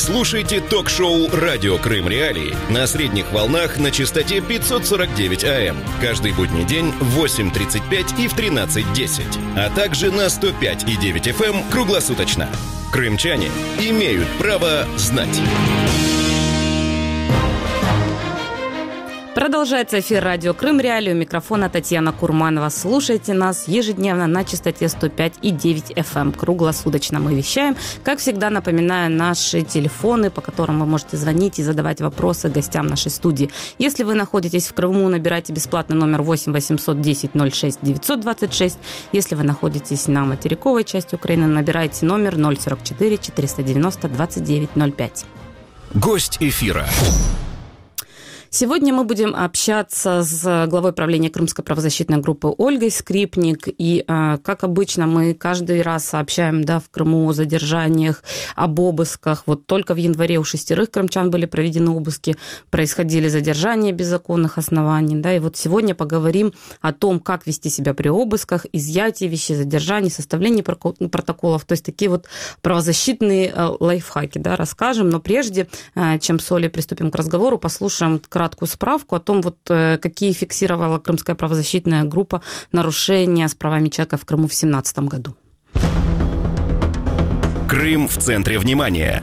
Слушайте ток-шоу «Радио Крым Реалии» на средних волнах на частоте 549 АМ. Каждый будний день в 8:35 и в 13:10. А также на 105,9 FM круглосуточно. Крымчане имеют право знать. Продолжается эфир радио Крым Реалии. У микрофона Татьяна Курманова. Слушайте нас ежедневно на частоте 105,9 FM. Круглосуточно мы вещаем. Как всегда, напоминаю наши телефоны, по которым вы можете звонить и задавать вопросы гостям нашей студии. Если вы находитесь в Крыму, набирайте бесплатный номер 8 810 06 926. Если вы находитесь на материковой части Украины, набирайте номер 044 490 2905. Гость эфира. Сегодня мы будем общаться с главой правления Крымской правозащитной группы Ольгой Скрипник. И, как обычно, мы каждый раз сообщаем в Крыму о задержаниях, об обысках. Вот только в январе у 6 крымчан были проведены обыски, происходили задержания без законных оснований. И вот сегодня поговорим о том, как вести себя при обысках, изъятии вещей, задержании, составлении протоколов. То есть такие вот правозащитные лайфхаки, расскажем. Но прежде, чем с Олей приступим к разговору, послушаем краткую справку о том, какие фиксировала Крымская правозащитная группа нарушения с правами человека в Крыму в 2017 году. Крым в центре внимания.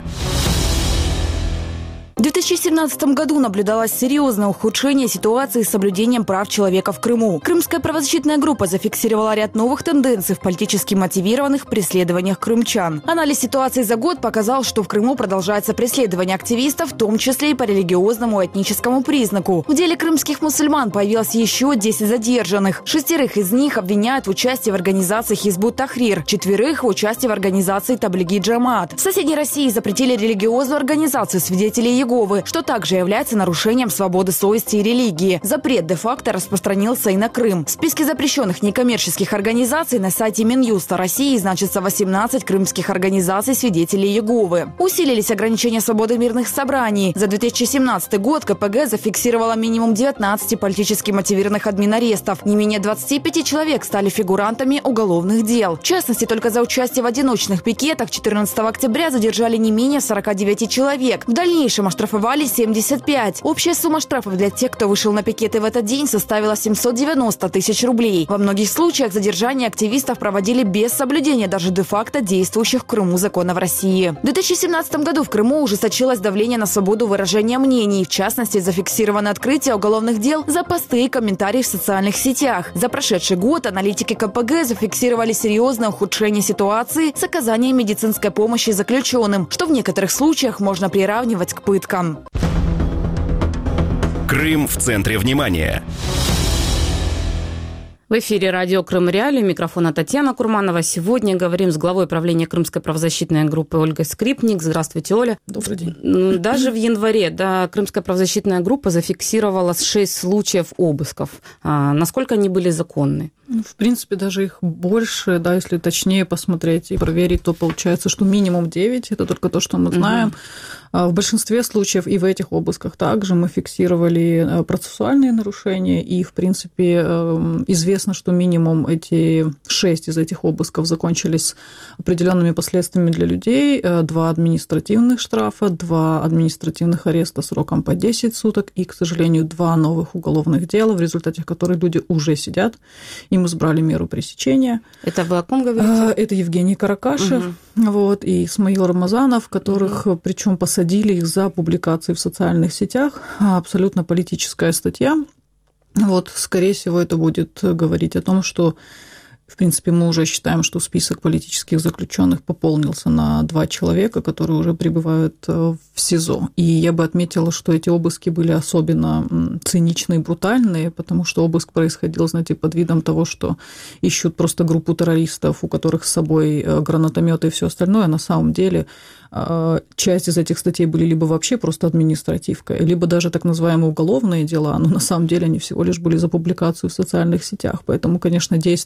В 2017 году наблюдалось серьезное ухудшение ситуации с соблюдением прав человека в Крыму. Крымская правозащитная группа зафиксировала ряд новых тенденций в политически мотивированных преследованиях крымчан. Анализ ситуации за год показал, что в Крыму продолжается преследование активистов, в том числе и по религиозному и этническому признаку. В деле крымских мусульман появилось еще 10 задержанных. 6 из них обвиняют в участии в организации Хизбут Тахрир, 4 в участии в организации Таблиги Джамаат. В соседней России запретили религиозную организацию свидетелей Иеговы, что также является нарушением свободы совести и религии. Запрет де-факто распространился и на Крым. В списке запрещенных некоммерческих организаций на сайте Минюста России значится 18 крымских организаций свидетелей Иеговы. Усилились ограничения свободы мирных собраний. За 2017 год КПГ зафиксировала минимум 19 политически мотивированных админарестов. Не менее 25 человек стали фигурантами уголовных дел. В частности, только за участие в одиночных пикетах 14 октября задержали не менее 49 человек. В дальнейшем оштрафовали 75. Общая сумма штрафов для тех, кто вышел на пикеты в этот день, составила 790 тысяч рублей. Во многих случаях задержание активистов проводили без соблюдения даже де-факто действующих в Крыму законов России. В 2017 году в Крыму ужесточилось давление на свободу выражения мнений. В частности, зафиксировано открытие уголовных дел за посты и комментарии в социальных сетях. За прошедший год аналитики КПГ зафиксировали серьезное ухудшение ситуации с оказанием медицинской помощи заключенным, что в некоторых случаях можно приравнивать к пыткам. Крым в центре внимания. В эфире радио Крым Реалии. Микрофона Татьяна Курманова. Сегодня говорим с главой правления Крымской правозащитной группы Ольгой Скрипник. Здравствуйте, Оля. Добрый день. Даже в январе Крымская правозащитная группа зафиксировала 6 случаев обысков. Насколько они были законны? В принципе, даже их больше, если точнее посмотреть и проверить, то получается, что минимум 9. Это только то, что мы знаем. В большинстве случаев и в этих обысках также мы фиксировали процессуальные нарушения. И, в принципе, известно, что минимум эти 6 из этих обысков закончились определенными последствиями для людей. 2 административных штрафа, 2 административных ареста сроком по 10 суток и, к сожалению, 2 новых уголовных дела, в результате которых люди уже сидят. Им избрали меру пресечения. Это вы о ком говорите? Это Евгений Каракашев и Исмаил Рамазанов, которых, причем посадили их за публикации в социальных сетях. Абсолютно политическая статья. Скорее всего, это будет говорить о том, что, в принципе, мы уже считаем, что список политических заключенных пополнился на 2 человека, которые уже пребывают в СИЗО. И я бы отметила, что эти обыски были особенно циничные и брутальные, потому что обыск происходил, под видом того, что ищут просто группу террористов, у которых с собой гранатометы и все остальное. На самом деле часть из этих статей были либо вообще просто административкой, либо даже так называемые уголовные дела, но на самом деле они всего лишь были за публикацию в социальных сетях. Поэтому, конечно, действия, которые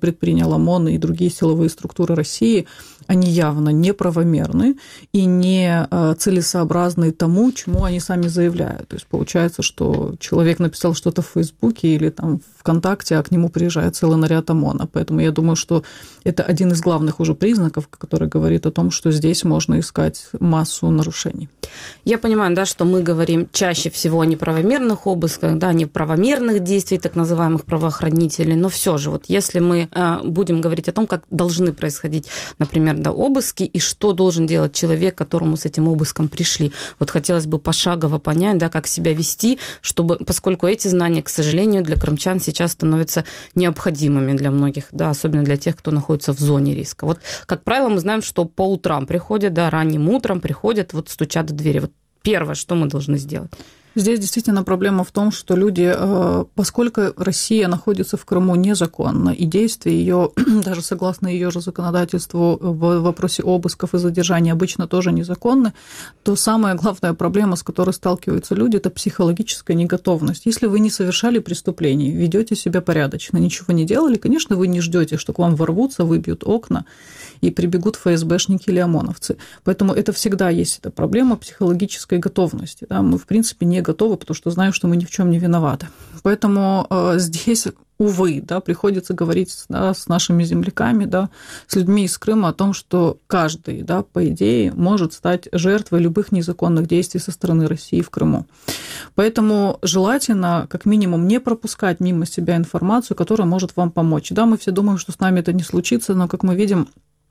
предпринял ОМОН и другие силовые структуры России, они явно неправомерны и не целесообразны тому, чему они сами заявляют. То есть получается, что человек написал что-то в Фейсбуке или там ВКонтакте, а к нему приезжает целый наряд ОМОНа. Поэтому я думаю, что это один из главных уже признаков, который говорит о том, что здесь можно искать массу нарушений. Я понимаю, да, что мы говорим чаще всего о неправомерных обысках, да, неправомерных действий так называемых правоохранителей, но все же, вот если мы будем говорить о том, как должны происходить, например, да, обыски, и что должен делать человек, к которому с этим обыском пришли. Вот хотелось бы пошагово понять, да, как себя вести, чтобы, поскольку эти знания, к сожалению, для крымчан сейчас становятся необходимыми для многих, да, особенно для тех, кто находится в зоне риска. Вот, как правило, мы знаем, что по утрам приходят, да, ранним утром приходят, вот стучат в двери. Вот первое, что мы должны сделать? Здесь действительно проблема в том, что люди, поскольку Россия находится в Крыму незаконно, и действия ее, даже согласно ее же законодательству в вопросе обысков и задержаний обычно тоже незаконны, то самая главная проблема, с которой сталкиваются люди, это психологическая неготовность. Если вы не совершали преступлений, ведете себя порядочно, ничего не делали, конечно, вы не ждете, что к вам ворвутся, выбьют окна и прибегут ФСБшники или ОМОНовцы. Поэтому это всегда есть эта проблема психологической готовности. Да? Мы, в принципе, не готовы, потому что знаем, что мы ни в чем не виноваты. Поэтому здесь, увы, да, приходится говорить, да, с нашими земляками, да, с людьми из Крыма о том, что каждый, да, по идее, может стать жертвой любых незаконных действий со стороны России в Крыму. Поэтому желательно, как минимум, не пропускать мимо себя информацию, которая может вам помочь. Да, мы все думаем, что с нами это не случится, но, как мы видим,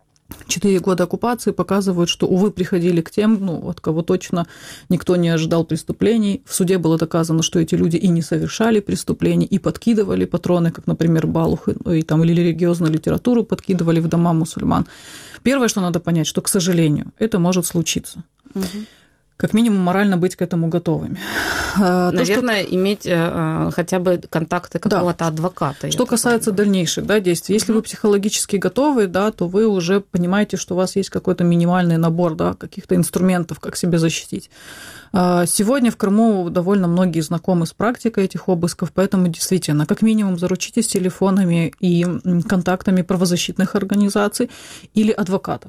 4 года оккупации показывают, что, увы, приходили к тем, от кого точно никто не ожидал преступлений. В суде было доказано, что эти люди и не совершали преступлений, и подкидывали патроны, как, например, Балух, или религиозную литературу подкидывали в дома мусульман. Первое, что надо понять, что, к сожалению, это может случиться. Угу. Как минимум морально быть к этому готовыми. Наверное, иметь хотя бы контакты какого-то адвоката. Что касается дальнейших, да, действий. Если вы психологически готовы, да, то вы уже понимаете, что у вас есть какой-то минимальный набор, да, каких-то инструментов, как себя защитить. Сегодня в Крыму довольно многие знакомы с практикой этих обысков, поэтому действительно, как минимум, заручитесь телефонами и контактами правозащитных организаций или адвокатов.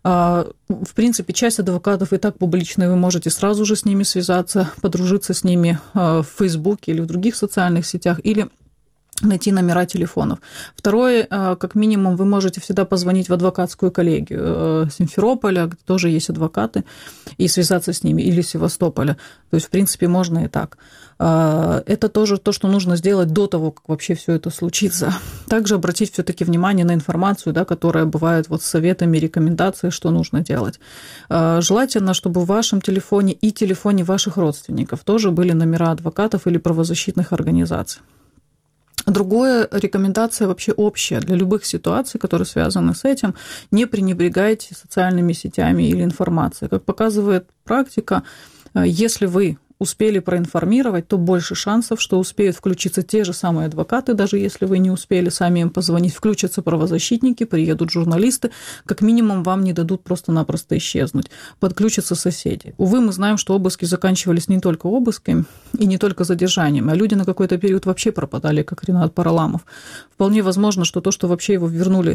В принципе, часть адвокатов и так публичные, вы можете сразу же с ними связаться, подружиться с ними в Фейсбуке или в других социальных сетях, или найти номера телефонов. Второе, как минимум, вы можете всегда позвонить в адвокатскую коллегию Симферополя, где тоже есть адвокаты, и связаться с ними, или Севастополя. То есть, в принципе, можно и так. Это тоже то, что нужно сделать до того, как вообще все это случится. Также обратить все-таки внимание на информацию, да, которая бывает вот с советами, рекомендациями, что нужно делать. Желательно, чтобы в вашем телефоне и телефоне ваших родственников тоже были номера адвокатов или правозащитных организаций. Другая рекомендация вообще общая для любых ситуаций, которые связаны с этим. Не пренебрегайте социальными сетями или информацией. Как показывает практика, если вы успели проинформировать, то больше шансов, что успеют включиться те же самые адвокаты, даже если вы не успели сами им позвонить, включатся правозащитники, приедут журналисты, как минимум вам не дадут просто-напросто исчезнуть, подключатся соседи. Увы, мы знаем, что обыски заканчивались не только обысками и не только задержанием, а люди на какой-то период вообще пропадали, как Ренат Параламов. Вполне возможно, что то, что вообще его вернули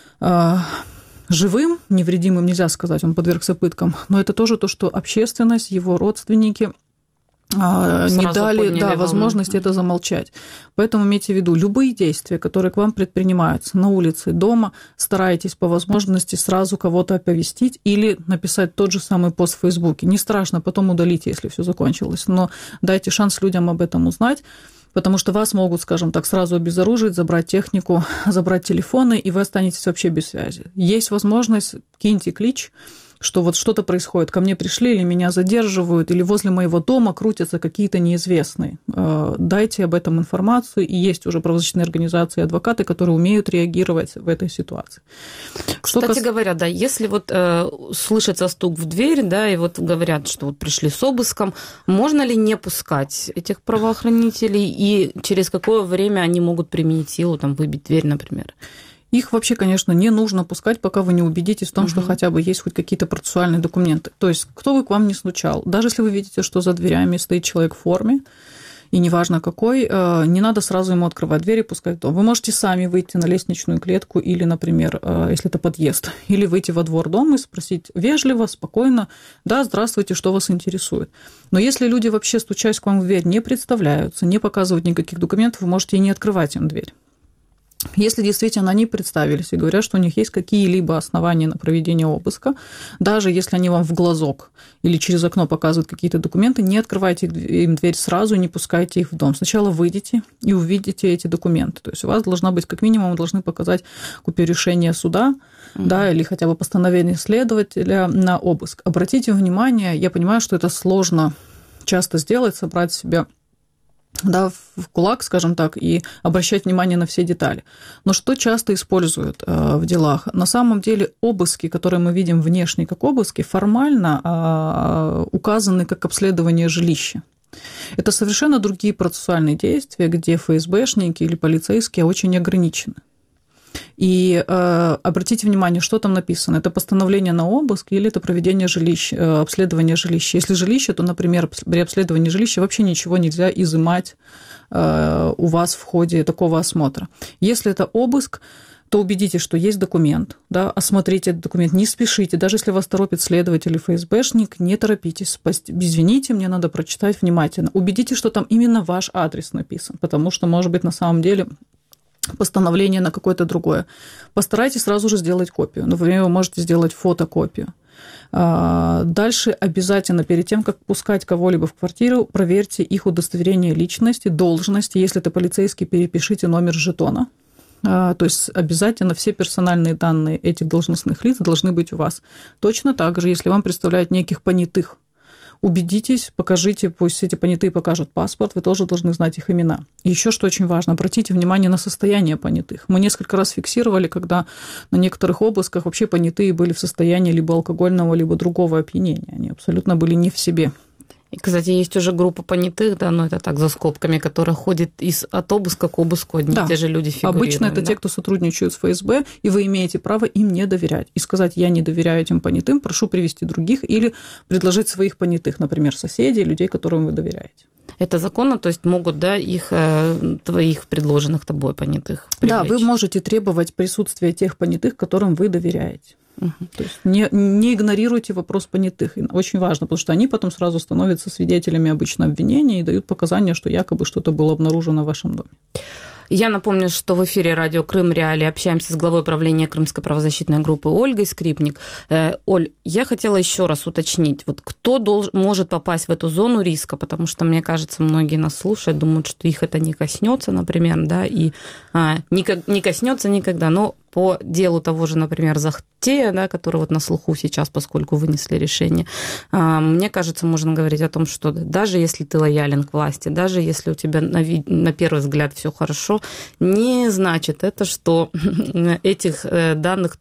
живым, невредимым, нельзя сказать, он подвергся пыткам, но это тоже то, что общественность, его родственники не дали возможности это замолчать. Поэтому имейте в виду, любые действия, которые к вам предпринимаются на улице, дома, старайтесь по возможности сразу кого-то оповестить или написать тот же самый пост в Фейсбуке. Не страшно, потом удалите, если все закончилось, но дайте шанс людям об этом узнать, потому что вас могут, скажем так, сразу обезоружить, забрать технику, забрать телефоны, и вы останетесь вообще без связи. Есть возможность, киньте клич, что вот что-то происходит, ко мне пришли, или меня задерживают, или возле моего дома крутятся какие-то неизвестные. Дайте об этом информацию, и есть уже правозащитные организации и адвокаты, которые умеют реагировать в этой ситуации. Кстати говоря, да, если вот слышится стук в дверь, да, и вот говорят, что вот пришли с обыском, можно ли не пускать этих правоохранителей, и через какое время они могут применить силу, там, выбить дверь, например? Их вообще, конечно, не нужно пускать, пока вы не убедитесь в том, что хотя бы есть хоть какие-то процессуальные документы. То есть, кто бы к вам ни стучал, даже если вы видите, что за дверями стоит человек в форме, и неважно какой, не надо сразу ему открывать дверь и пускать в дом. Вы можете сами выйти на лестничную клетку или, например, если это подъезд, или выйти во двор дома и спросить вежливо, спокойно: да, здравствуйте, что вас интересует. Но если люди вообще, стучась к вам в дверь, не представляются, не показывают никаких документов, вы можете и не открывать им дверь. Если действительно они представились и говорят, что у них есть какие-либо основания на проведение обыска, даже если они вам в глазок или через окно показывают какие-то документы, не открывайте им дверь сразу и не пускайте их в дом. Сначала выйдите и увидите эти документы. То есть у вас должна быть, как минимум, вы должны показать копию решения суда, да, или хотя бы постановление следователя на обыск. Обратите внимание, я понимаю, что это сложно часто сделать, собрать себя, да, в кулак, скажем так, и обращать внимание на все детали. Но что часто используют в делах? На самом деле обыски, которые мы видим внешне как обыски, формально указаны как обследование жилища. Это совершенно другие процессуальные действия, где ФСБшники или полицейские очень ограничены. И обратите внимание, что там написано. Это постановление на обыск или это проведение жилища, обследование жилища. Если жилище, то, например, при обследовании жилища вообще ничего нельзя изымать у вас в ходе такого осмотра. Если это обыск, то убедитесь, что есть документ, да, осмотрите этот документ, не спешите, даже если вас торопит следователь или ФСБшник, не торопитесь, извините, мне надо прочитать внимательно. Убедитесь, что там именно ваш адрес написан, потому что, может быть, на самом деле постановление на какое-то другое. Постарайтесь сразу же сделать копию. Например, вы можете сделать фотокопию. Дальше обязательно перед тем, как пускать кого-либо в квартиру, проверьте их удостоверение личности, должности. Если это полицейский, перепишите номер жетона. То есть обязательно все персональные данные этих должностных лиц должны быть у вас. Точно так же, если вам представляют неких понятых, убедитесь, покажите, пусть эти понятые покажут паспорт, вы тоже должны знать их имена. И еще что очень важно, обратите внимание на состояние понятых. Мы несколько раз фиксировали, когда на некоторых обысках вообще понятые были в состоянии либо алкогольного, либо другого опьянения. Они абсолютно были не в себе. И, кстати, есть уже группа понятых, да, но это так, за скобками, которая ходит от обыска к обыску, одни и те же люди фигурируют. Обычно это те, кто сотрудничают с ФСБ, и вы имеете право им не доверять. И сказать: я не доверяю этим понятым, прошу привести других, или предложить своих понятых, например, соседей, людей, которым вы доверяете. Это законно, то есть могут, да, их, твоих предложенных тобой понятых привлечь? Да, вы можете требовать присутствия тех понятых, которым вы доверяете. То есть не игнорируйте вопрос понятых. Очень важно, потому что они потом сразу становятся свидетелями обычно обвинения и дают показания, что якобы что-то было обнаружено в вашем доме. Я напомню, что в эфире радио Крым Реалии общаемся с главой правления Крымской правозащитной группы Ольгой Скрипник. Оль, я хотела еще раз уточнить, вот кто может попасть в эту зону риска, потому что, мне кажется, многие нас слушают, думают, что их это не коснется, например, да, и не коснется никогда, но по делу того же, например, Захтея, да, который вот на слуху сейчас, поскольку вынесли решение, мне кажется, можно говорить о том, что даже если ты лоялен к власти, даже если у тебя на первый взгляд все хорошо, не значит это, что этих данных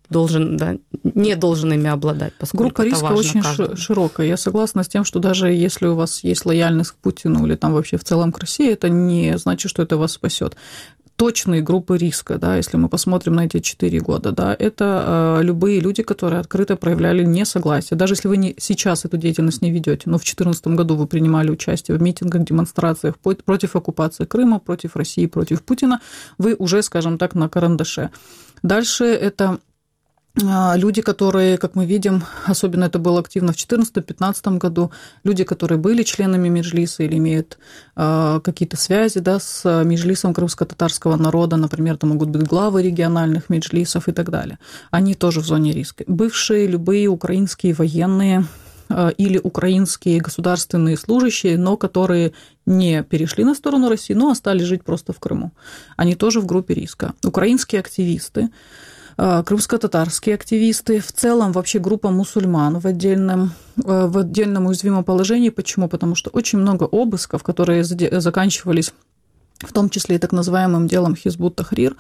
не должен ими обладать, поскольку группа риска очень широкая. Я согласна с тем, что даже если у вас есть лояльность к Путину или там вообще в целом к России, это не значит, что это вас спасет. Точные группы риска, да, если мы посмотрим на эти 4 года, да, это любые люди, которые открыто проявляли несогласие. Даже если вы сейчас эту деятельность не ведете, но в 2014 году вы принимали участие в митингах, демонстрациях против оккупации Крыма, против России, против Путина, вы уже, скажем так, на карандаше. Дальше это люди, которые, как мы видим, особенно это было активно в 2014-2015 году, люди, которые были членами Меджлиса или имеют какие-то связи, да, с Меджлисом крымско-татарского народа, например, это могут быть главы региональных меджлисов и так далее, они тоже в зоне риска. Бывшие любые украинские военные или украинские государственные служащие, но которые не перешли на сторону России, но остались жить просто в Крыму, они тоже в группе риска. Украинские активисты, крымско-татарские активисты, в целом вообще группа мусульман в отдельном уязвимом положении. Почему? Потому что очень много обысков, которые заканчивались в том числе и так называемым делом Хизбут Тахрир,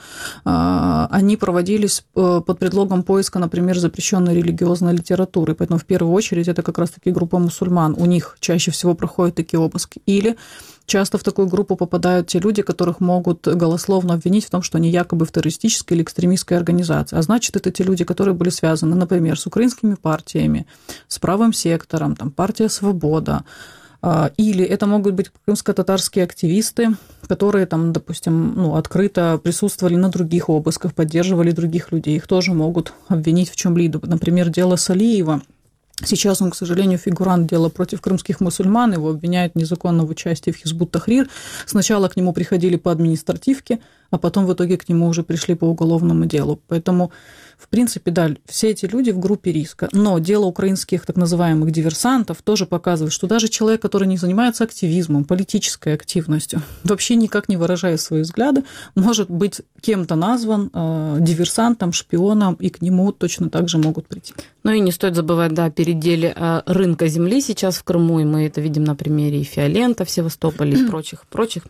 они проводились под предлогом поиска, например, запрещенной религиозной литературы. Поэтому в первую очередь это как раз-таки группа мусульман. У них чаще всего проходят такие обыски. Или часто в такую группу попадают те люди, которых могут голословно обвинить в том, что они якобы в террористической или экстремистской организации. А значит, это те люди, которые были связаны, например, с украинскими партиями, с правым сектором, там, партия «Свобода», Или это могут быть крымско-татарские активисты, которые там, допустим, открыто присутствовали на других обысках, поддерживали других людей. Их тоже могут обвинить в чем-либо. Например, дело Салиева. Сейчас он, к сожалению, фигурант дела против крымских мусульман, его обвиняют в незаконном участии в Хизбут-Тахрир. Сначала к нему приходили по административке, а потом в итоге к нему уже пришли по уголовному делу. Поэтому, в принципе, да, все эти люди в группе риска. Но дело украинских так называемых диверсантов тоже показывает, что даже человек, который не занимается активизмом, политической активностью, вообще никак не выражая свои взгляды, может быть кем-то назван диверсантом, шпионом, и к нему точно так же могут прийти. Ну и не стоит забывать, да, о переделе рынка земли сейчас в Крыму, и мы это видим на примере и Фиолента в Севастополе, и прочих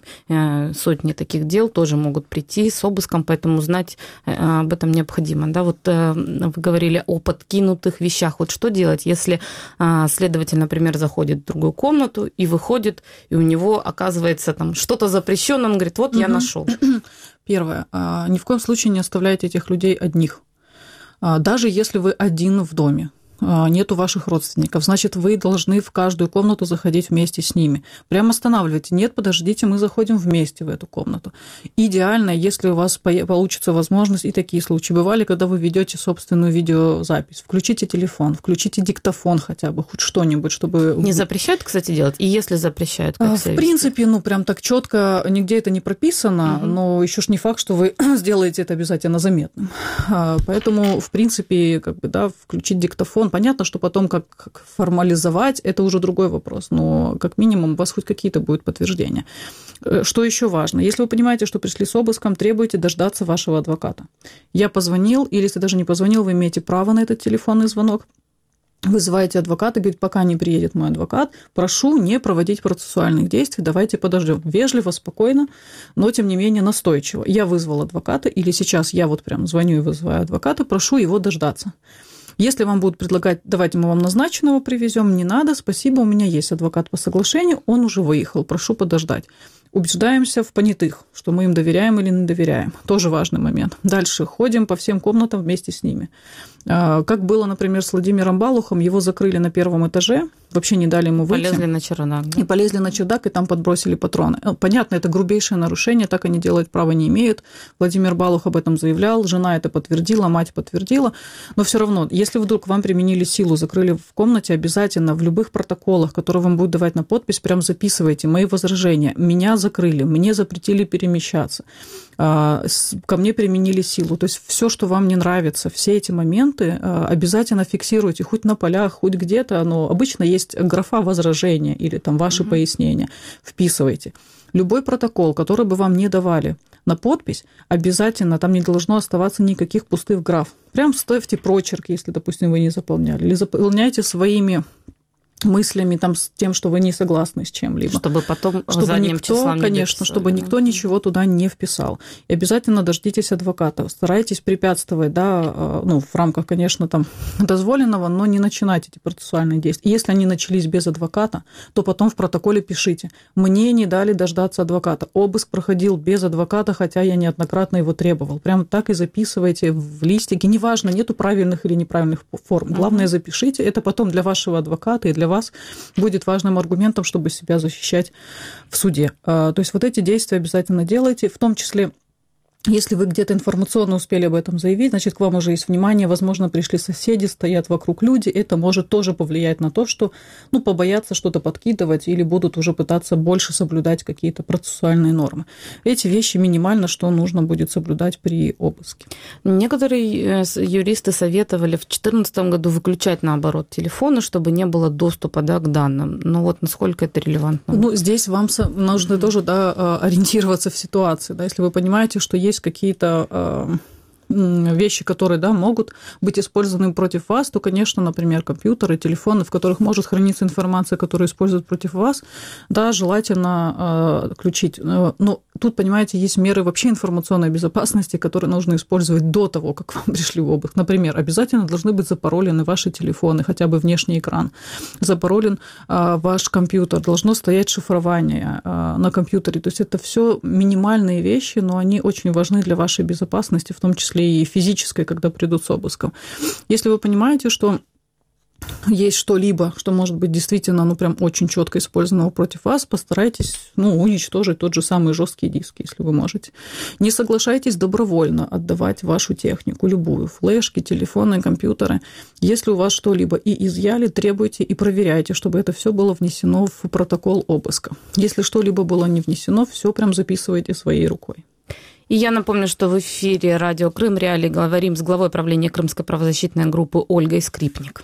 сотни таких дел тоже могут прийти с обыском, поэтому знать об этом необходимо. Да, вот вы говорили о подкинутых вещах. Вот что делать, если следователь, например, заходит в другую комнату и выходит, и у него оказывается там что-то запрещенное, он говорит, вот я нашел. Первое. Ни в коем случае не оставляйте этих людей одних. Даже если вы один в доме, нету ваших родственников, значит, вы должны в каждую комнату заходить вместе с ними. Прямо останавливайте. Нет, подождите, мы заходим вместе в эту комнату. Идеально, если у вас получится возможность, и такие случаи бывали, когда вы ведете собственную видеозапись. Включите телефон, включите диктофон хотя бы, хоть что-нибудь, чтобы... Не запрещают, кстати, делать? И если запрещают, как себя В принципе, прям так четко нигде это не прописано, но еще ж не факт, что вы сделаете это обязательно заметным. Поэтому, в принципе, включить диктофон. Понятно, что потом как формализовать, это уже другой вопрос, но как минимум у вас хоть какие-то будут подтверждения. Что еще важно? Если вы понимаете, что пришли с обыском, требуйте дождаться вашего адвоката. Я позвонил, или если даже не позвонил, вы имеете право на этот телефонный звонок. Вызываете адвоката, говорит, пока не приедет мой адвокат, прошу не проводить процессуальных действий, давайте подождем. Вежливо, спокойно, но, тем не менее, настойчиво. Я вызвал адвоката, или сейчас я вот прям звоню и вызываю адвоката, прошу его дождаться. Если вам будут предлагать, давайте мы вам назначенного привезем, не надо, спасибо, у меня есть адвокат по соглашению, он уже выехал, прошу подождать. Убеждаемся в понятых, что мы им доверяем или не доверяем. Тоже важный момент. Дальше ходим по всем комнатам вместе с ними. Как было, например, с Владимиром Балухом, его закрыли на первом этаже, вообще не дали ему выйти. Полезли на чердак. Да? И полезли на чердак, и там подбросили патроны. Понятно, это грубейшее нарушение, так они делать права не имеют. Владимир Балух об этом заявлял, жена это подтвердила, мать подтвердила. Но все равно, если вдруг вам применили силу, закрыли в комнате, обязательно в любых протоколах, которые вам будут давать на подпись, прям записывайте мои возражения. Меня закрыли, мне запретили перемещаться, ко мне применили силу. То есть все, что вам не нравится, все эти моменты обязательно фиксируйте, хоть на полях, хоть где-то, но обычно есть графа возражения или там ваши пояснения, вписывайте. Любой протокол, который бы вам не давали на подпись, обязательно там не должно оставаться никаких пустых граф. Прям ставьте прочерк, если, допустим, вы не заполняли, или заполняйте своими мыслями, там, с тем, что вы не согласны с чем-либо. Чтобы потом чтобы задним никто, числом конечно, не чтобы никто ничего туда не вписал. И обязательно дождитесь адвоката. Старайтесь препятствовать, да, в рамках, конечно, там, дозволенного, но не начинать эти процессуальные действия. Если они начались без адвоката, то потом в протоколе пишите: мне не дали дождаться адвоката. Обыск проходил без адвоката, хотя я неоднократно его требовал. Прямо так и записывайте в листике. Неважно, нету правильных или неправильных форм. Главное, запишите. Это потом для вашего адвоката и для вас будет важным аргументом, чтобы себя защищать в суде. То есть вот эти действия обязательно делайте, в том числе, если вы где-то информационно успели об этом заявить, значит, к вам уже есть внимание, возможно, пришли соседи, стоят вокруг люди, это может тоже повлиять на то, что, побоятся что-то подкидывать или будут уже пытаться больше соблюдать какие-то процессуальные нормы. Эти вещи минимально, что нужно будет соблюдать при обыске. Некоторые юристы советовали в 2014 году выключать, наоборот, телефоны, чтобы не было доступа, да, к данным. Но вот насколько это релевантно? Здесь вам нужно тоже, да, ориентироваться в ситуации. Да, если вы понимаете, что есть какие-то вещи, которые, да, могут быть использованы против вас, то, конечно, например, компьютеры, телефоны, в которых может храниться информация, которую используют против вас, да, желательно отключить. Но тут, понимаете, есть меры вообще информационной безопасности, которые нужно использовать до того, как вам пришли в обыск. Например, обязательно должны быть запаролены ваши телефоны, хотя бы внешний экран. Запаролен ваш компьютер, должно стоять шифрование на компьютере. То есть это все минимальные вещи, но они очень важны для вашей безопасности, в том числе и физической, когда придут с обыском. Если вы понимаете, что есть что-либо, что может быть действительно, прям очень четко использовано против вас, постарайтесь, уничтожить тот же самый жесткий диск, если вы можете. Не соглашайтесь добровольно отдавать вашу технику, любую, флешки, телефоны, компьютеры. Если у вас что-либо и изъяли, требуйте и проверяйте, чтобы это все было внесено в протокол обыска. Если что-либо было не внесено, все прям записывайте своей рукой. И я напомню, что в эфире радио Крым Реалии говорим с главой правления Крымской правозащитной группы Ольгой Скрипник.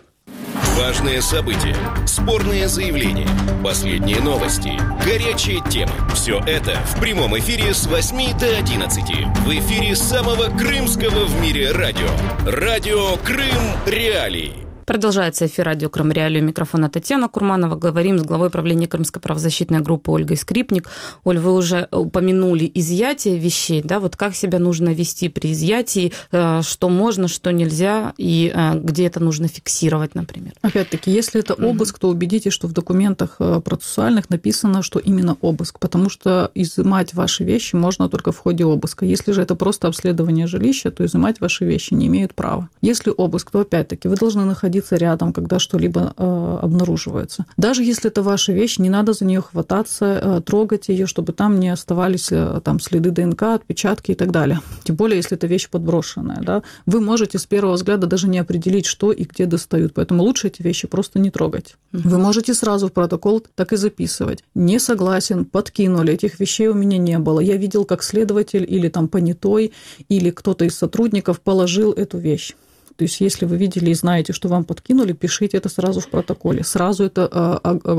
Важные события, спорные заявления, последние новости, горячие темы. Все это в прямом эфире с 8 до 11. В эфире самого крымского в мире радио. Радио Крым Реалии. Продолжается эфир радио Крым Реалии. У микрофона Татьяна Курманова. Говорим с главой правления Крымской правозащитной группы Ольгой Скрипник. Оль, вы уже упомянули изъятие вещей, да, вот как себя нужно вести при изъятии, что можно, что нельзя, и где это нужно фиксировать, например. Опять-таки, если это обыск, то убедитесь, что в документах процессуальных написано, что именно обыск, потому что изымать ваши вещи можно только в ходе обыска. Если же это просто обследование жилища, то изымать ваши вещи не имеют права. Если обыск, то опять-таки вы должны находиться рядом, когда что-либо обнаруживается. Даже если это ваша вещь, не надо за нее хвататься, трогать ее, чтобы там не оставались там следы ДНК, отпечатки и так далее. Тем более, если это вещь подброшенная. Да? Вы можете с первого взгляда даже не определить, что и где достают. Поэтому лучше эти вещи просто не трогать. Вы можете сразу в протокол так и записывать. Не согласен, подкинули, этих вещей у меня не было. Я видел, как следователь или там понятой, или кто-то из сотрудников положил эту вещь. То есть, если вы видели и знаете, что вам подкинули, пишите это сразу в протоколе, сразу это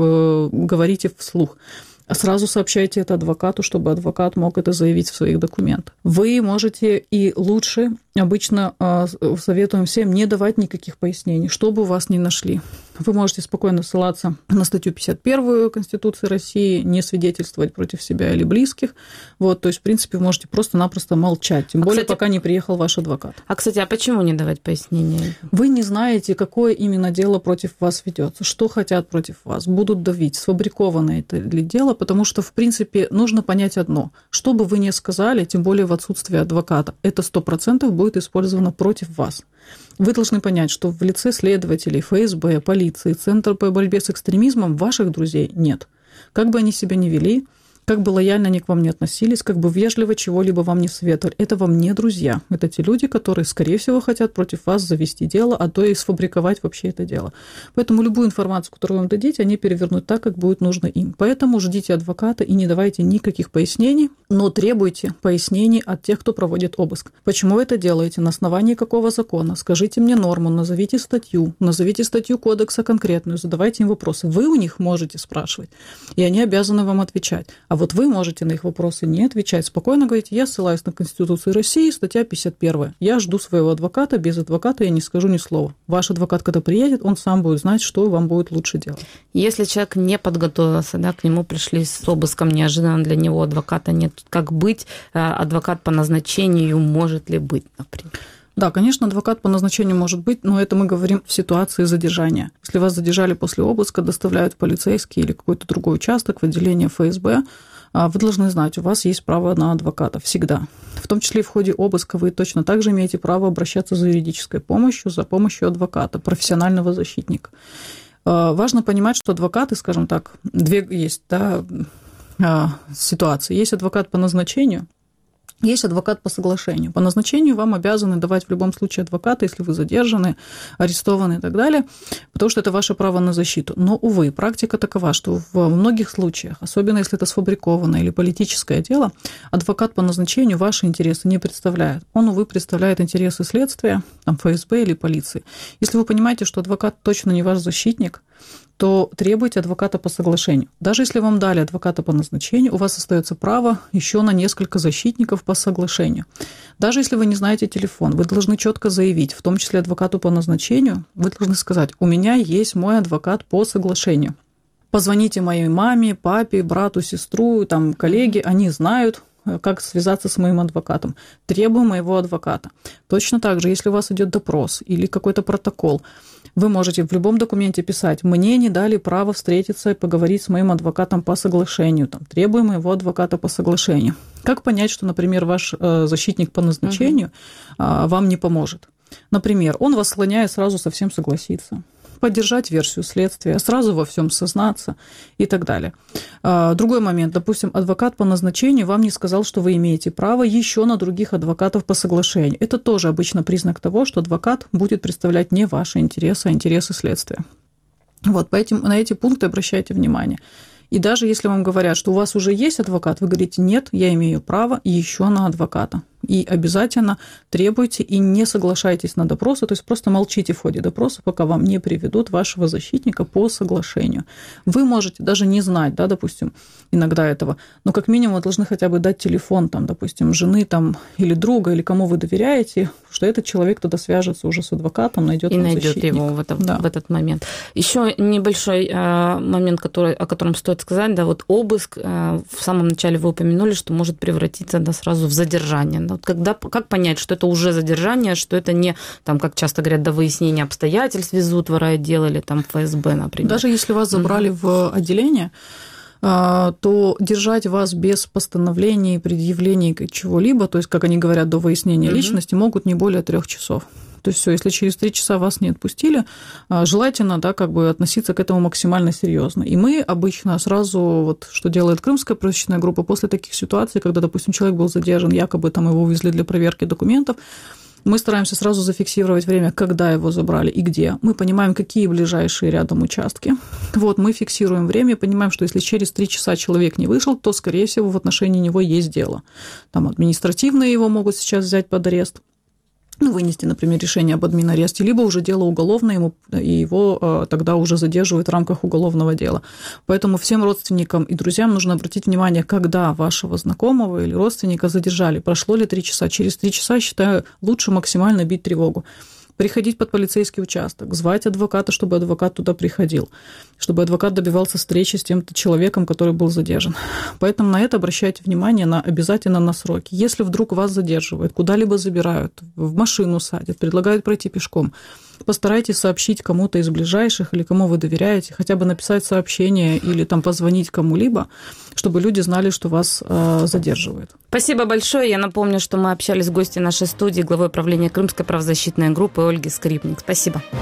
говорите вслух. Сразу сообщайте это адвокату, чтобы адвокат мог это заявить в своих документах. Вы можете и лучше, обычно советуем всем, не давать никаких пояснений, что бы вас ни нашли. Вы можете спокойно ссылаться на статью 51 Конституции России, не свидетельствовать против себя или близких. Вот, то есть, в принципе, вы можете просто-напросто молчать, тем более, кстати, пока не приехал ваш адвокат. Кстати, а почему не давать пояснения? Вы не знаете, какое именно дело против вас ведется, что хотят против вас, будут давить, сфабрикованное это ли дело, потому что, в принципе, нужно понять одно. Что бы вы ни сказали, тем более в отсутствии адвоката, это 100% будет использовано против вас. Вы должны понять, что в лице следователей, ФСБ, полиции, Центра по борьбе с экстремизмом ваших друзей нет. Как бы они себя ни вели, как бы лояльно они к вам не относились, как бы вежливо чего-либо вам не советовали, это вам не друзья. Это те люди, которые, скорее всего, хотят против вас завести дело, а то и сфабриковать вообще это дело. Поэтому любую информацию, которую вам дадите, они перевернут так, как будет нужно им. Поэтому ждите адвоката и не давайте никаких пояснений, но требуйте пояснений от тех, кто проводит обыск. Почему вы это делаете? На основании какого закона? Скажите мне норму, назовите статью кодекса конкретную, задавайте им вопросы. Вы у них можете спрашивать, и они обязаны вам отвечать. А вот вы можете на их вопросы не отвечать. Спокойно говорите, я ссылаюсь на Конституцию России, статья 51. Я жду своего адвоката, без адвоката я не скажу ни слова. Ваш адвокат, когда приедет, он сам будет знать, что вам будет лучше делать. Если человек не подготовился, да, к нему пришли с обыском, неожиданно для него адвоката нет, как быть? Адвокат по назначению может ли быть, например? Да, конечно, адвокат по назначению может быть, но это мы говорим в ситуации задержания. Если вас задержали после обыска, доставляют в полицейский или какой-то другой участок, в отделение ФСБ, вы должны знать, у вас есть право на адвоката всегда. В том числе и в ходе обыска вы точно так же имеете право обращаться за юридической помощью, за помощью адвоката, профессионального защитника. Важно понимать, что адвокаты, скажем так, две есть ситуации. Есть адвокат по назначению, есть адвокат по соглашению. По назначению вам обязаны давать в любом случае адвоката, если вы задержаны, арестованы и так далее, потому что это ваше право на защиту. Но, увы, практика такова, что в многих случаях, особенно если это сфабрикованное или политическое дело, адвокат по назначению ваши интересы не представляет. Он, увы, представляет интересы следствия, там, ФСБ или полиции. Если вы понимаете, что адвокат точно не ваш защитник, то требуйте адвоката по соглашению. Даже если вам дали адвоката по назначению, у вас остается право еще на несколько защитников по соглашению. Даже если вы не знаете телефон, вы должны четко заявить, в том числе адвокату по назначению, вы должны сказать, у меня есть мой адвокат по соглашению. Позвоните моей маме, папе, брату, сестру, там, коллеге, они знают, как связаться с моим адвокатом. Требую моего адвоката. Точно так же, если у вас идет допрос или какой-то протокол, вы можете в любом документе писать, мне не дали право встретиться и поговорить с моим адвокатом по соглашению, там, требую моего адвоката по соглашению. Как понять, что, например, ваш защитник по назначению вам не поможет? Например, он вас склоняет сразу совсем согласиться. поддержать версию следствия, сразу во всем сознаться и так далее. Другой момент. Допустим, адвокат по назначению вам не сказал, что вы имеете право еще на других адвокатов по соглашению. Это тоже обычно признак того, что адвокат будет представлять не ваши интересы, а интересы следствия. Вот, поэтому на эти пункты обращайте внимание. И даже если вам говорят, что у вас уже есть адвокат, вы говорите: нет, я имею право еще на адвоката. И обязательно требуйте и не соглашайтесь на допросы, то есть просто молчите в ходе допроса, пока вам не приведут вашего защитника по соглашению. Вы можете даже не знать, да, допустим, иногда этого, но как минимум вы должны хотя бы дать телефон, там, допустим, жены там, или друга, или кому вы доверяете, что этот человек тогда свяжется уже с адвокатом, найдет его в этот момент. Еще небольшой момент, о котором стоит сказать, да, вот обыск, в самом начале вы упомянули, что может превратиться сразу в задержание. Вот как понять, что это уже задержание, что это не, там, как часто говорят, до выяснения обстоятельств везут в райотдел или там ФСБ, например. Даже если вас забрали в отделение, то держать вас без постановлений, предъявлений чего-либо, то есть, как они говорят, до выяснения личности, могут не более 3 часов. То есть, все, если через 3 часа вас не отпустили, желательно, да, как бы относиться к этому максимально серьезно. И мы обычно сразу, вот, что делает Крымская правозащитная группа, после таких ситуаций, когда, допустим, человек был задержан, якобы там его увезли для проверки документов, мы стараемся сразу зафиксировать время, когда его забрали и где. Мы понимаем, какие ближайшие рядом участки. Вот, мы фиксируем время, понимаем, что если через 3 часа человек не вышел, то, скорее всего, в отношении него есть дело. Там административные его могут сейчас взять под арест, вынести, например, решение об админаресте, либо уже дело уголовное, и его тогда уже задерживают в рамках уголовного дела. Поэтому всем родственникам и друзьям нужно обратить внимание, когда вашего знакомого или родственника задержали. Прошло ли 3 часа? Через 3 часа, считаю, лучше максимально бить тревогу. Приходить под полицейский участок, звать адвоката, чтобы адвокат туда приходил, чтобы адвокат добивался встречи с тем человеком, который был задержан. Поэтому на это обращайте внимание обязательно на сроки. Если вдруг вас задерживают, куда-либо забирают, в машину садят, предлагают пройти пешком, постарайтесь сообщить кому-то из ближайших или кому вы доверяете, хотя бы написать сообщение или там позвонить кому-либо, чтобы люди знали, что вас задерживают. Спасибо большое. Я напомню, что мы общались с гостьей нашей студии, главой правления Крымской правозащитной группы Ольгой Скрипник. Спасибо.